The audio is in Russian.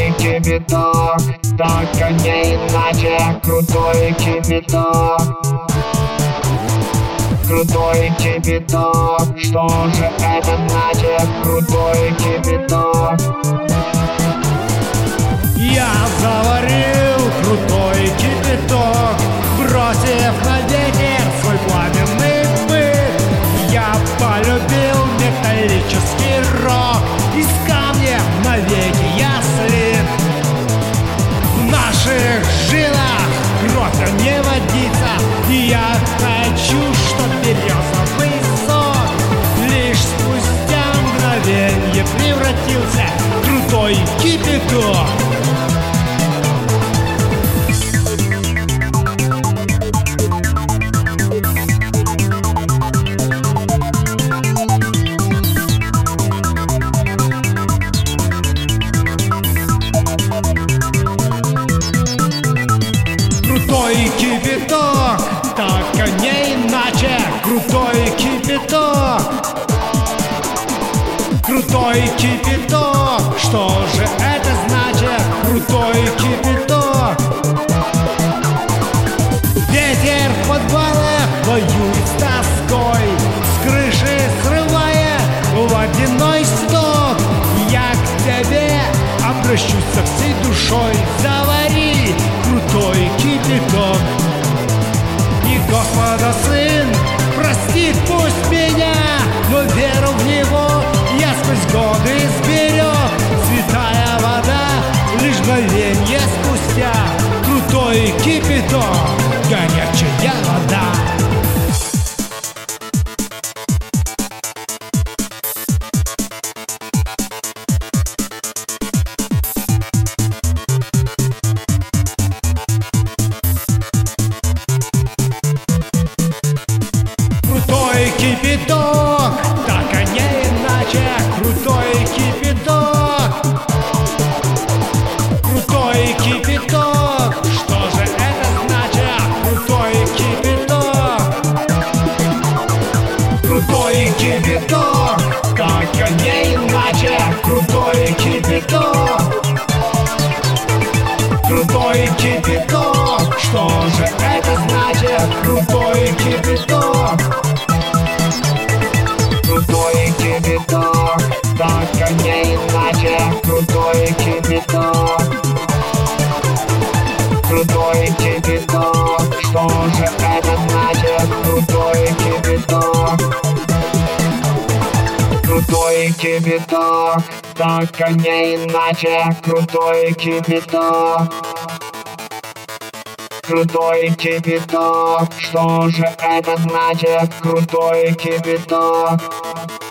Крутой кипяток, только не иначе. Крутой кипяток, крутой кипяток, что же это значит? Крутой кипяток. Я заварил крутой кипяток, бросив на ветер свой пламенный быт. Я полюбил металлический рок, из камня навеки я слит. В наших жилах кровь не водится, и я хочу, чтоб березовый сок лишь спустя мгновенье превратился в крутой кипяток. Крутой кипяток, так не иначе. Крутой кипяток, крутой кипяток, что же это значит? Крутой кипяток. Ветер в подвалах воюет с тоской, с крыши срывая водяной сток. Я к тебе обращусь со всей душой, завари крутой кипяток. И Господа Сын простит пусть меня, но веру в Него я сквозь годы сберег. Святая вода лишь мгновенье спустя. Крутой кипяток, горячая вода. Крутой кипяток, так не иначе. Крутой кипяток, крутой кипяток, что же это значит? Крутой кипяток, крутой кипяток, так не иначе. Крутой кипяток, крутой кипяток, что же это значит? Крутой кипяток. Крутой кипяток, только не иначе. Крутой кипяток, крутой кипяток, что же это значит? Крутой кипяток, крутой кипяток, только не иначе. Крутой кипяток, крутой кипяток, что же это значит? Крутой кипяток.